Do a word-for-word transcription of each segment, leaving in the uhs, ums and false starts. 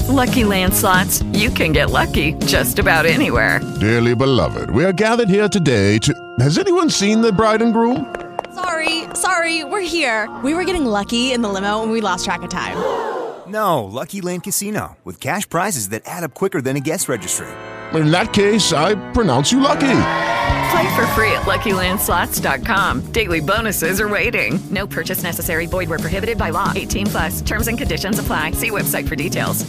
Lucky Land Slots, you can get lucky just about anywhere. Dearly beloved, we are gathered here today to... Has anyone seen the bride and groom? Sorry, sorry, we're here. We were getting lucky in the limo and we lost track of time. No, Lucky Land Casino, with cash prizes that add up quicker than a guest registry. In that case, I pronounce you lucky. Play for free at Lucky Land Slots dot com. Daily bonuses are waiting. No purchase necessary. Void where prohibited by law. eighteen plus. Terms and conditions apply. See website for details.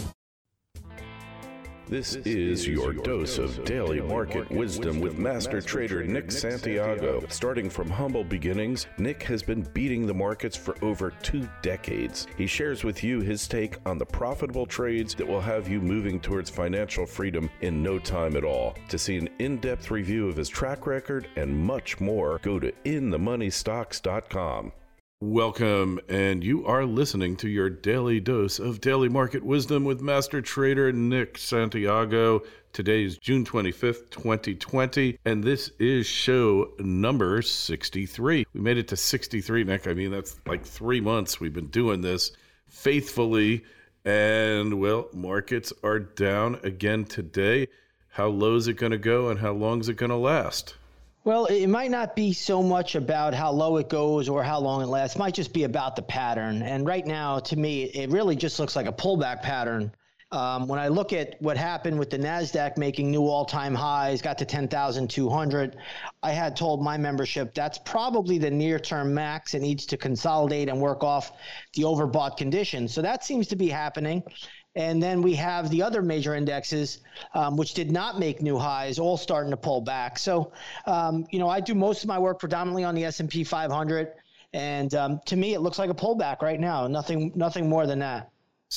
This is your dose of daily market wisdom with master trader Nick Santiago. Starting from humble beginnings, Nick has been beating the markets for over two decades. He shares with you his take on the profitable trades that will have you moving towards financial freedom in no time at all. To see an in-depth review of his track record and much more, go to in the money stocks dot com. Welcome, and you are listening to your daily dose of daily market wisdom with master trader Nick Santiago. Today is June twenty-fifth, twenty twenty, and this is show number sixty-three. We made it to sixty-three, Nick. I mean, that's like three months we've been doing this faithfully, and, well, markets are down again today. How low is it going to go, and how long is it going to last? Well, it might not be so much about how low it goes or how long it lasts. It might just be about the pattern. And right now, to me, it really just looks like a pullback pattern. Um, when I look at what happened with the NASDAQ making new all-time highs, got to ten thousand two hundred, I had told my membership that's probably the near-term max. It needs to consolidate and work off the overbought conditions. So that seems to be happening. And then we have the other major indexes, um, which did not make new highs, all starting to pull back. So, um, you know, I do most of my work predominantly on the S and P five hundred. And um, to me, it looks like a pullback right now. Nothing nothing more than that.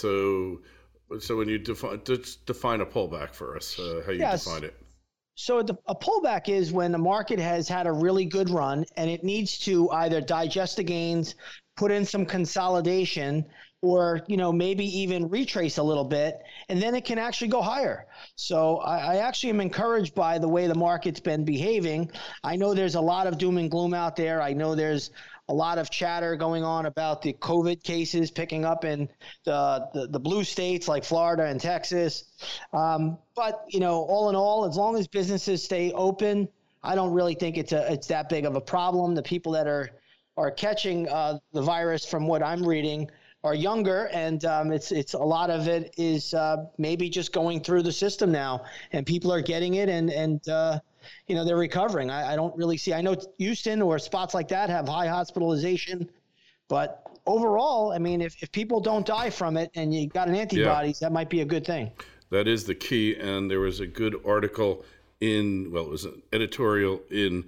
So so when you define, define a pullback for us, uh, how you yes. define it? So the, a pullback is when the market has had a really good run and it needs to either digest the gains, put in some consolidation, or, you know, maybe even retrace a little bit, and then it can actually go higher. So I, I actually am encouraged by the way the market's been behaving. I know there's a lot of doom and gloom out there. I know there's a lot of chatter going on about the COVID cases picking up in the, the, the blue states like Florida and Texas. Um, but, you know, all in all, as long as businesses stay open, I don't really think it's a it's that big of a problem. The people that are, are catching uh, the virus, from what I'm reading, are younger, and um, it's it's a lot of it is uh, maybe just going through the system now, and people are getting it, and and uh, you know, they're recovering. I, I don't really see. I know Houston or spots like that have high hospitalization, but overall, I mean, if if people don't die from it and you got an antibodies, yeah. that might be a good thing. That is the key. And there was a good article in well, it was an editorial in.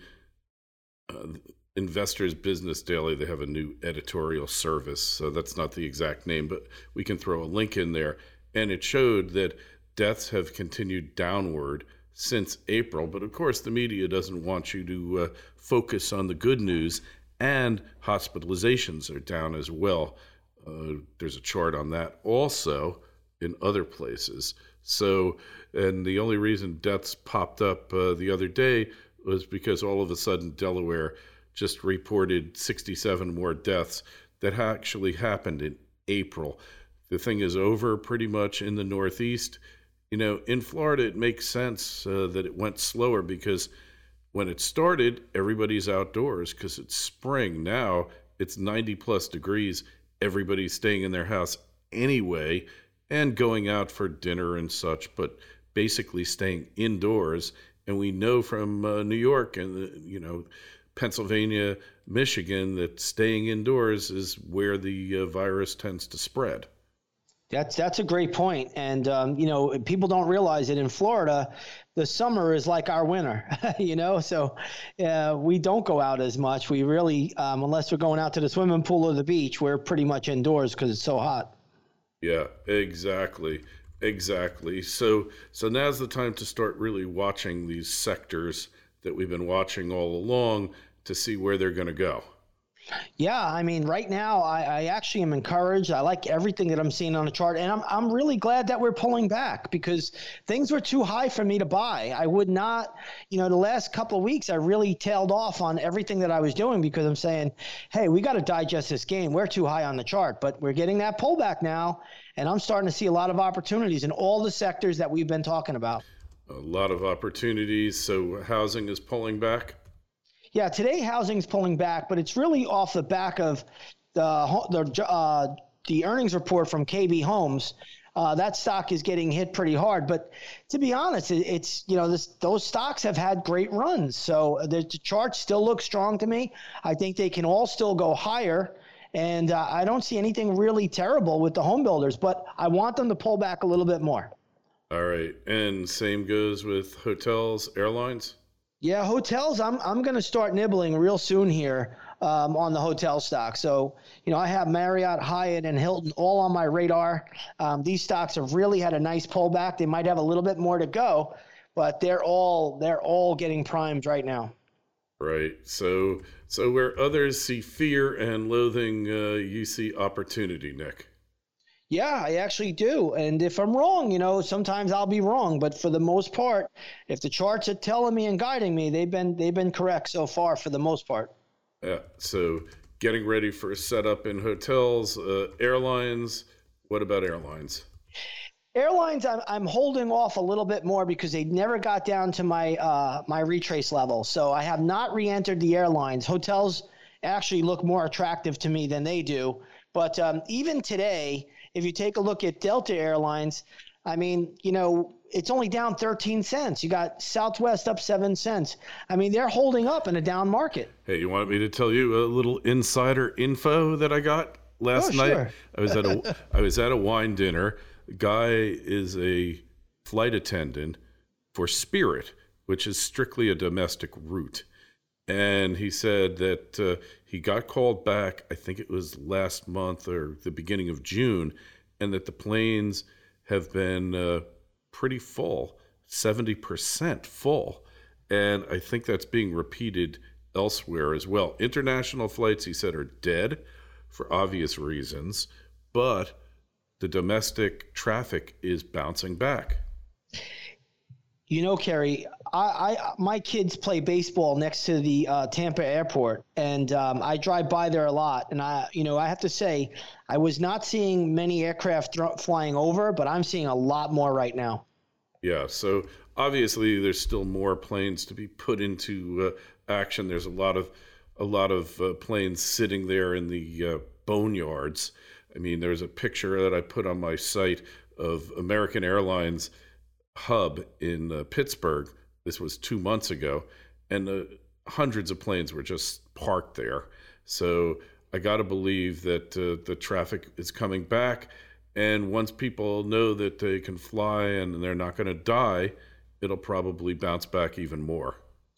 Uh, Investors Business Daily. They have a new editorial service, so that's not the exact name, but we can throw a link in there. And it showed that deaths have continued downward since April, but of course the media doesn't want you to uh, focus on the good news, and hospitalizations are down as well. Uh, there's a chart on that also in other places. So, and the only reason deaths popped up uh, the other day was because all of a sudden Delaware just reported sixty-seven more deaths that actually happened in April. The thing is over pretty much in the Northeast. You know, in Florida, it makes sense uh, that it went slower because when it started, everybody's outdoors because it's spring. Now it's ninety plus degrees. Everybody's staying in their house anyway and going out for dinner and such, but basically staying indoors. And we know from uh, New York and, the, you know, Pennsylvania, Michigan, that staying indoors is where the uh, virus tends to spread. That's that's a great point. And, um, you know, people don't realize it in Florida, the summer is like our winter, you know, so uh, we don't go out as much. We really, um, unless we're going out to the swimming pool or the beach, we're pretty much indoors because it's so hot. Yeah, exactly. Exactly. So so now's the time to start really watching these sectors that we've been watching all along to see where they're going to go. Yeah, I mean, right now, I, I actually am encouraged. I like everything that I'm seeing on the chart, and I'm I'm really glad that we're pulling back because things were too high for me to buy. I would not, you know, the last couple of weeks, I really tailed off on everything that I was doing because I'm saying, hey, we got to digest this game. We're too high on the chart, but we're getting that pullback now, And I'm starting to see a lot of opportunities in all the sectors that we've been talking about. A lot of opportunities. So housing is pulling back? Yeah, today housing's pulling back, but it's really off the back of the the, uh, the earnings report from K B Homes. Uh, that stock is getting hit pretty hard. But to be honest, it, it's, you know, this, those stocks have had great runs. So the, the chart still looks strong to me. I think they can all still go higher. And uh, I don't see anything really terrible with the home builders, but I want them to pull back a little bit more. All right. And same goes with hotels, airlines? Yeah, hotels, I'm I'm going to start nibbling real soon here um, on the hotel stock. So, you know, I have Marriott, Hyatt, and Hilton all on my radar. Um, these stocks have really had a nice pullback. They might have a little bit more to go, but they're all they're all getting primed right now. Right. So so where others see fear and loathing, uh, you see opportunity, Nick. Yeah, I actually do. And if I'm wrong, you know, sometimes I'll be wrong. But for the most part, if the charts are telling me and guiding me, they've been they've been correct so far for the most part. Yeah. So getting ready for a setup in hotels, uh, airlines. What about airlines? Airlines, I'm I'm holding off a little bit more because they never got down to my uh, my retrace level. So I have not re-entered the airlines. Hotels actually look more attractive to me than they do. But um, even today, if you take a look at Delta Airlines, I mean, you know, it's only down thirteen cents. You got Southwest up seven cents. I mean, they're holding up in a down market. Hey, you want me to tell you a little insider info that I got last oh, night? Sure. I was at a I was at a wine dinner. The guy is a flight attendant for Spirit, which is strictly a domestic route. And he said that uh, he got called back, I think it was last month or the beginning of June, and that the planes have been uh, pretty full, seventy percent full. And I think that's being repeated elsewhere as well. International flights, he said, are dead for obvious reasons, but the domestic traffic is bouncing back. You know, Kerry, I, I my kids play baseball next to the uh, Tampa airport, and um, I drive by there a lot. And I, you know, I have to say, I was not seeing many aircraft th- flying over, but I'm seeing a lot more right now. Yeah, so obviously there's still more planes to be put into uh, action. There's a lot of a lot of uh, planes sitting there in the uh, boneyards. I mean, there's a picture that I put on my site of American Airlines hub in uh, Pittsburgh. This was two months ago, and uh, hundreds of planes were just parked there. So I got to believe that uh, the traffic is coming back, and once people know that they can fly and they're not going to die, it'll probably bounce back even more.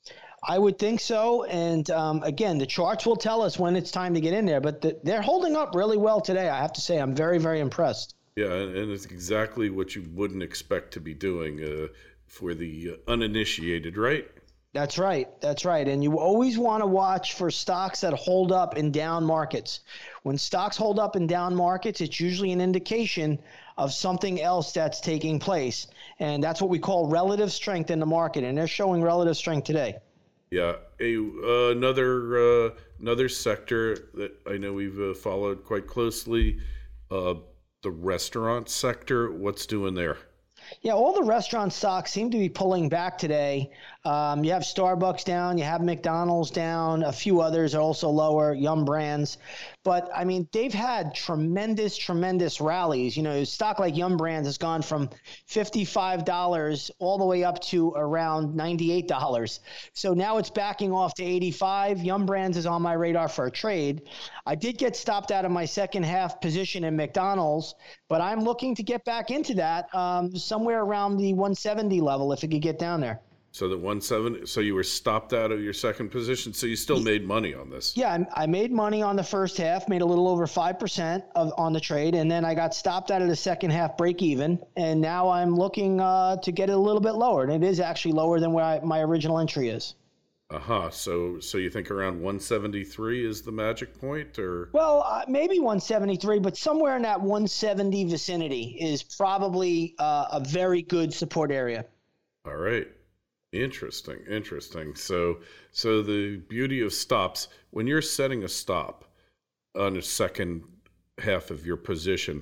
I would think so. And um, again, the charts will tell us when it's time to get in there, but the, they're holding up really well today. I have to say, I'm very, very impressed. Yeah, and it's exactly what you wouldn't expect to be doing uh, for the uh, uninitiated, right? That's right. That's right. And you always want to watch for stocks that hold up in down markets. When stocks hold up in down markets, it's usually an indication of something else that's taking place. And that's what we call relative strength in the market. And they're showing relative strength today. Yeah. A, uh, another uh, another sector that I know we've uh, followed quite closely, uh, the restaurant sector. What's doing there? Yeah, all the restaurant stocks seem to be pulling back today. Um, you have Starbucks down, you have McDonald's down, a few others are also lower, Yum Brands. But, I mean, they've had tremendous, tremendous rallies. You know, a stock like Yum Brands has gone from fifty-five dollars all the way up to around ninety-eight dollars. So now it's backing off to eighty-five dollars. Yum Brands is on my radar for a trade. I did get stopped out of my second half position in McDonald's, but I'm looking to get back into that um, somewhere around the one seventy level if it could get down there. So the one seventy. So you were stopped out of your second position. So you still made money on this. Yeah, I, I made money on the first half, made a little over five percent of on the trade, and then I got stopped out of the second half, break even, and now I'm looking uh, to get it a little bit lower, and it is actually lower than where I, my original entry is. Uh huh. So so you think around one seventy-three is the magic point, or? Well, uh, maybe one seventy-three, but somewhere in that one seventy vicinity is probably uh, a very good support area. All right. Interesting, interesting. So, so the beauty of stops, when you're setting a stop on a second half of your position,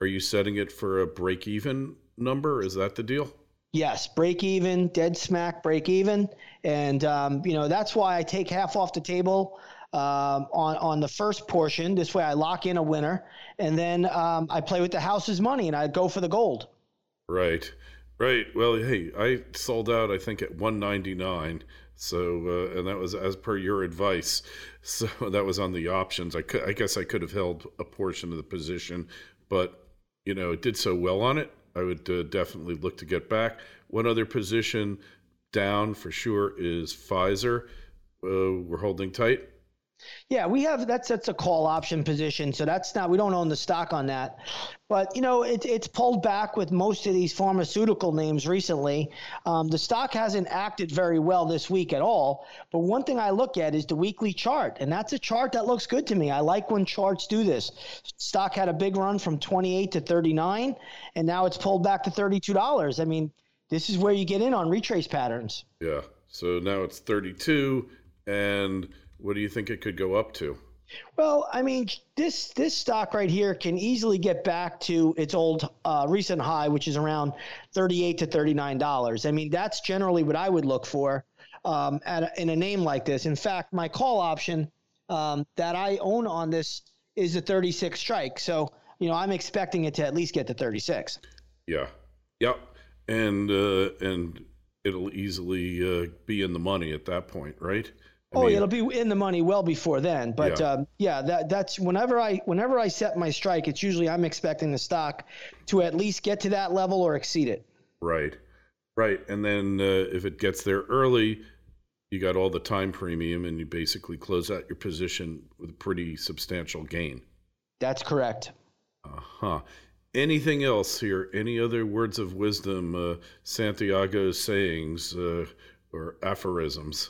are you setting it for a break-even number? Is that the deal? Yes, break even, dead smack break even. And, um, you know, that's why I take half off the table um, on, on the first portion. This way I lock in a winner. And then um, I play with the house's money and I go for the gold. Right, right. Well, hey, I sold out, I think, at one ninety-nine. So, uh, and that was as per your advice. So that was on the options. I could, I guess I could have held a portion of the position, but, you know, it did so well on it. I would uh, definitely look to get back. One other position down for sure is Pfizer. Uh, we're holding tight. Yeah, we have that's that's a call option position, so that's not we don't own the stock on that. But you know, it, it's pulled back with most of these pharmaceutical names recently. Um, the stock hasn't acted very well this week at all. But one thing I look at is the weekly chart, and that's a chart that looks good to me. I like when charts do this. Stock had a big run from twenty-eight to thirty-nine, and now it's pulled back to thirty-two dollars. I mean, this is where you get in on retrace patterns. Yeah. So now it's thirty-two, and what do you think it could go up to? Well, I mean, this this stock right here can easily get back to its old uh, recent high, which is around thirty-eight to thirty-nine dollars. I mean, that's generally what I would look for um, at a, in a name like this. In fact, my call option um, that I own on this is a thirty-six strike. So, you know, I'm expecting it to at least get to thirty-six. Yeah. Yep. And uh, and it'll easily uh, be in the money at that point, right? I Oh, mean, it'll be in the money well before then. But Yeah. um, yeah, that that's whenever I whenever I set my strike, it's usually I'm expecting the stock to at least get to that level or exceed it. Right. Right. And then uh, if it gets there early, you got all the time premium, and you basically close out your position with a pretty substantial gain. That's correct. Uh-huh. Anything else here? Any other words of wisdom, uh, Santiago's sayings uh, or aphorisms?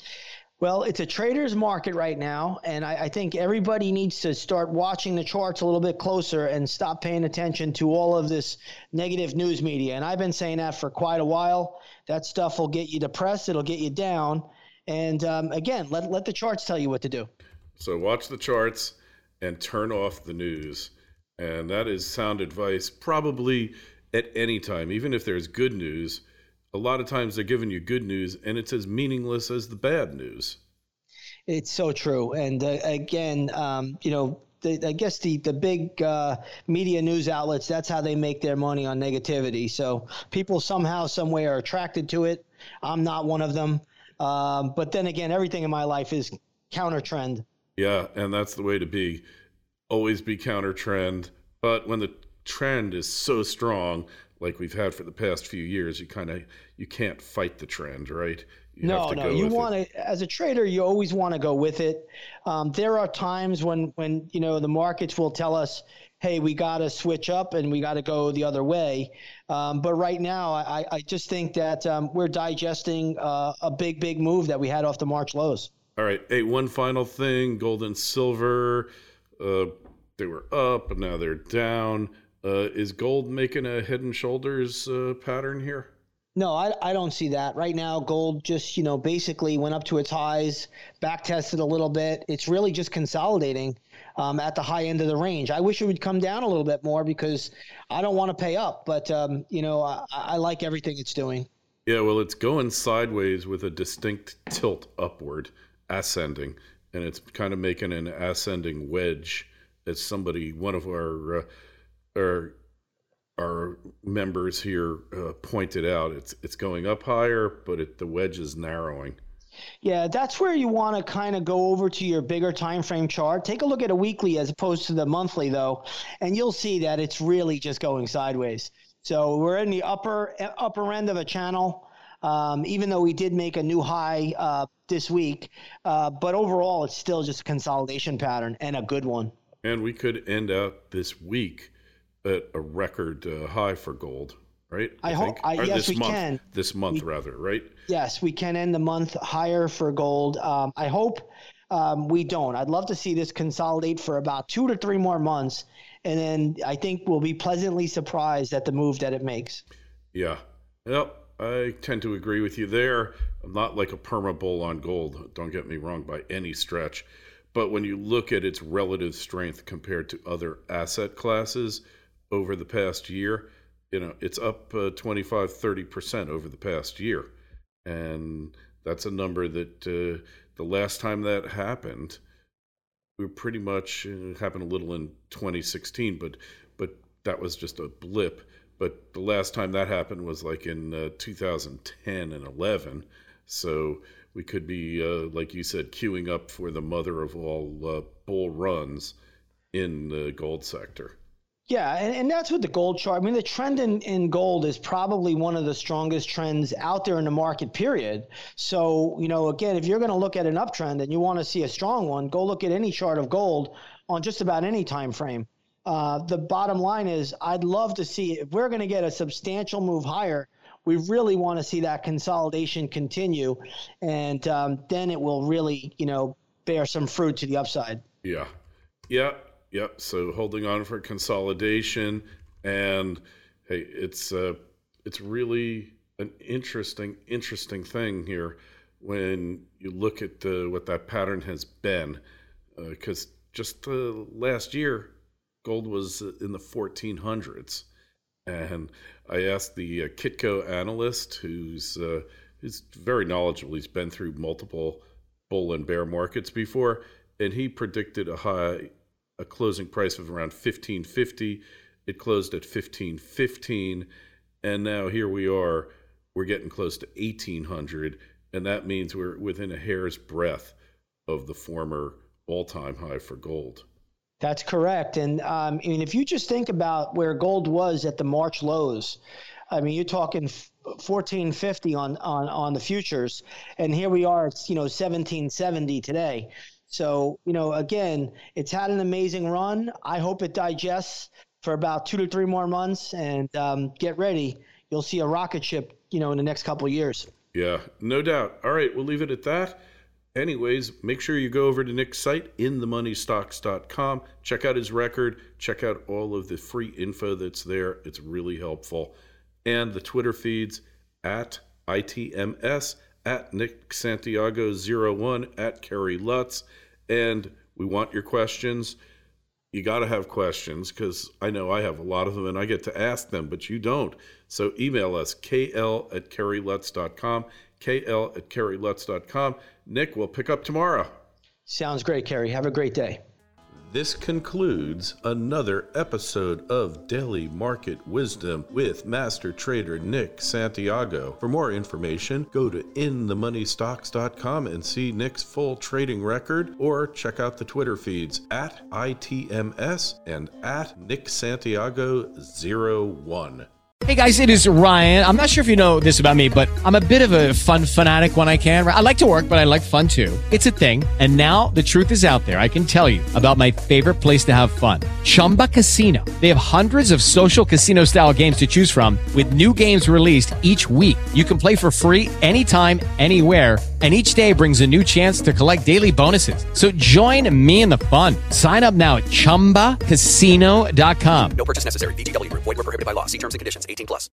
Well, it's a trader's market right now, and I, I think everybody needs to start watching the charts a little bit closer and stop paying attention to all of this negative news media. And I've been saying that for quite a while. That stuff will get you depressed. It'll get you down. And um, again, let, let the charts tell you what to do. So watch the charts and turn off the news. And that is sound advice probably at any time, even if there's good news. A lot of times they're giving you good news, and it's as meaningless as the bad news. It's so true. And uh, again, um, you know, the, I guess the, the big uh, media news outlets, that's how they make their money on negativity. So people somehow, some way are attracted to it. I'm not one of them. Um, but then again, everything in my life is counter trend. Yeah, and that's the way to be. Always be counter trend. But when the trend is so strong, like we've had for the past few years, you kind of you can't fight the trend, right? You no, have to no, go you with want it. to, as a trader, you always want to go with it. Um, there are times when, when, you know, the markets will tell us, hey, we got to switch up and we got to go the other way. Um, but right now, I, I just think that um, we're digesting uh, a big, big move that we had off the March lows. All right. Hey, one final thing, gold and silver, uh, they were up, but now they're down. Uh, is gold making a head and shoulders uh, pattern here? No, I, I don't see that. Right now, gold just, you know, basically went up to its highs, back tested a little bit. It's really just consolidating um, at the high end of the range. I wish it would come down a little bit more because I don't want to pay up, but, um, you know, I, I like everything it's doing. Yeah, well, it's going sideways with a distinct tilt upward, ascending, and it's kind of making an ascending wedge, as somebody, one of our... Uh, Our, our members here uh, pointed out. It's it's going up higher, but it, the wedge is narrowing. Yeah, that's where you want to kind of go over to your bigger time frame chart. Take a look at a weekly as opposed to the monthly, though, and you'll see that it's really just going sideways. So we're in the upper upper end of a channel, um, even though we did make a new high uh, this week. Uh, but overall, it's still just a consolidation pattern and a good one. And we could end out this week at a record uh, high for gold, right? I, I hope. I, or yes, this we month, can. This month, we, rather, right? Yes, we can end the month higher for gold. Um, I hope um, we don't. I'd love to see this consolidate for about two to three more months, and then I think we'll be pleasantly surprised at the move that it makes. Yeah. Well, I tend to agree with you there. I'm not like a perma bull on gold. Don't get me wrong by any stretch. But when you look at its relative strength compared to other asset classes, over the past year, you know, it's up uh, twenty-five, thirty percent over the past year. And that's a number that uh, the last time that happened, we were pretty much, uh, happened a little in twenty sixteen, but but that was just a blip. But the last time that happened was like in uh, two thousand ten and eleven. So we could be, uh, like you said, queuing up for the mother of all uh, bull runs in the gold sector. Yeah, and, and that's what the gold chart, I mean, the trend in, in gold is probably one of the strongest trends out there in the market, period. So, you know, again, if you're going to look at an uptrend and you want to see a strong one, go look at any chart of gold on just about any time frame. Uh, the bottom line is I'd love to see, if we're going to get a substantial move higher, we really want to see that consolidation continue, and um, then it will really, you know, bear some fruit to the upside. Yeah, yeah. Yep. So holding on for consolidation, and hey, it's uh, it's really an interesting, interesting thing here when you look at uh, what that pattern has been, because uh, just uh, last year, gold was in the fourteen hundreds, and I asked the uh, Kitco analyst, who's uh, who's very knowledgeable. He's been through multiple bull and bear markets before, and he predicted a high. A closing price of around fifteen fifty. It closed at fifteen fifteen, and now here we are. We're getting close to eighteen hundred, and that means we're within a hair's breadth of the former all-time high for gold. That's correct. And um, I mean, if you just think about where gold was at the March lows, I mean, you're talking fourteen fifty on on on the futures, and here we are. It's, you know, seventeen seventy today. So, you know, again, it's had an amazing run. I hope it digests for about two to three more months, and um, get ready. You'll see a rocket ship, you know, in the next couple of years. Yeah, no doubt. All right, we'll leave it at that. Anyways, make sure you go over to Nick's site, in the money stocks dot com. Check out his record. Check out all of the free info that's there. It's really helpful. And the Twitter feeds at I T M S, at Nick Santiago zero one, at Kerry Lutz. And we want your questions. You got to have questions, because I know I have a lot of them and I get to ask them, but you don't. So email us, K L at Kerry Lutz dot com, K L at Kerry Lutz dot com. Nick, we'll pick up tomorrow. Sounds great, Kerry. Have a great day. This concludes another episode of Daily Market Wisdom with Master Trader Nick Santiago. For more information, go to in the money stocks dot com and see Nick's full trading record, or check out the Twitter feeds at I T M S and at Nick Santiago zero one. Hey guys, it is Ryan. I'm not sure if you know this about me, but I'm a bit of a fun fanatic when I can. I like to work, but I like fun too. It's a thing. And now the truth is out there. I can tell you about my favorite place to have fun. Chumba Casino. They have hundreds of social casino style games to choose from, with new games released each week. You can play for free anytime, anywhere. And each day brings a new chance to collect daily bonuses. So join me in the fun. Sign up now at chumba casino dot com. No purchase necessary. V G W Group. Void where prohibited by law. See terms and conditions. eighteen plus.